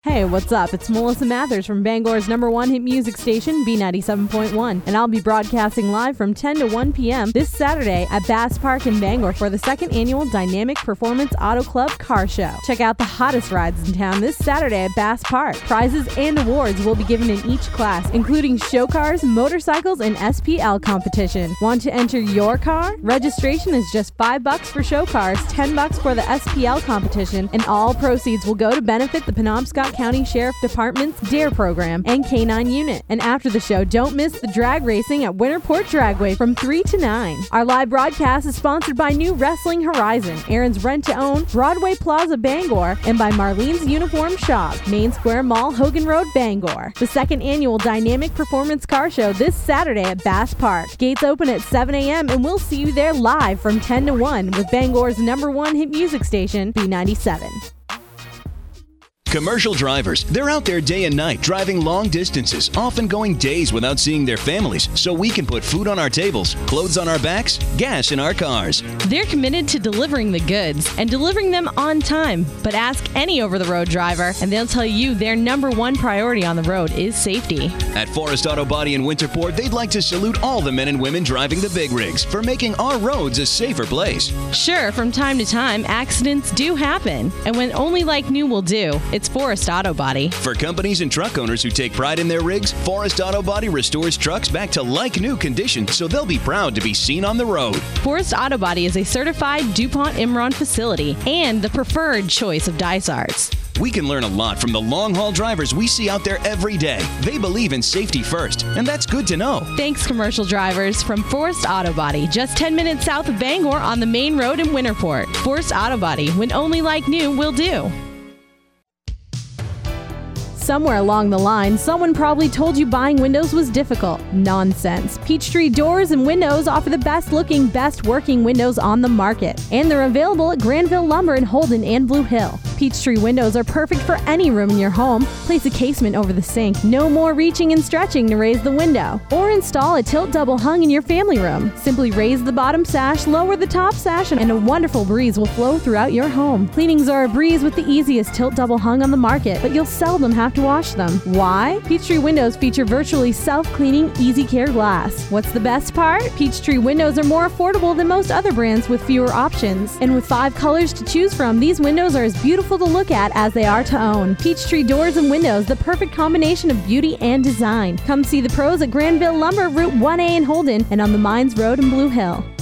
Hey, what's up? It's Melissa Mathers from Bangor's #1 hit music station, B97.1, and I'll be broadcasting live from 10 to 1 p.m. this Saturday at Bass Park in Bangor for the 2nd annual Dynamic Performance Auto Club Car Show. Check out the hottest rides in town this Saturday at Bass Park. Prizes and awards will be given in each class, including show cars, motorcycles, and SPL competition. Want to enter your car? Registration is just $5 for show cars, $10 for the SPL competition, and all proceeds will go to benefit the Penobscot County Sheriff Department's DARE program and K-9 unit. And after the show, don't miss the drag racing at Winterport Dragway from 3 to 9. Our live broadcast is sponsored by New Wrestling Horizon, Aaron's Rent-to-Own, Broadway Plaza, Bangor, and by Marlene's Uniform Shop, Main Square Mall, Hogan Road, Bangor. The 2nd annual Dynamic Performance Car Show this Saturday at Bass Park. Gates open at 7 a.m. and we'll see you there live from 10 to 1 with Bangor's #1 hit music station, B97. Commercial drivers, they're out there day and night driving long distances, often going days without seeing their families, so we can put food on our tables, clothes on our backs, gas in our cars. They're committed to delivering the goods and delivering them on time. But ask any over-the-road driver, and they'll tell you their #1 priority on the road is safety. At Forest Auto Body in Winterport, they'd like to salute all the men and women driving the big rigs for making our roads a safer place. Sure, from time to time, accidents do happen. And when only like new will do, it's Forest Auto Body. For companies and truck owners who take pride in their rigs, Forest Auto Body restores trucks back to like-new condition so they'll be proud to be seen on the road. Forest Auto Body is a certified DuPont Imron facility and the preferred choice of Dysarts. We can learn a lot from the long-haul drivers we see out there every day. They believe in safety first, and that's good to know. Thanks, commercial drivers, from Forest Auto Body, just 10 minutes south of Bangor on the main road in Winterport. Forest Auto Body, when only like new will do. Somewhere along the line, someone probably told you buying windows was difficult. Nonsense. Peachtree Doors and Windows offer the best-looking, best-working windows on the market. And they're available at Granville Lumber in Holden and Blue Hill. Peachtree windows are perfect for any room in your home. Place a casement over the sink. No more reaching and stretching to raise the window. Or install a tilt double hung in your family room. Simply raise the bottom sash, lower the top sash, and a wonderful breeze will flow throughout your home. Cleanings are a breeze with the easiest tilt double hung on the market, but you'll seldom have to wash them. Why? Peachtree windows feature virtually self-cleaning, easy care glass. What's the best part? Peachtree windows are more affordable than most other brands with fewer options. And with 5 colors to choose from, these windows are as beautiful to look at as they are to own. Peachtree Doors and Windows, the perfect combination of beauty and design. Come see the pros at Granville Lumber, Route 1A in Holden, and on the Mines Road in Blue Hill.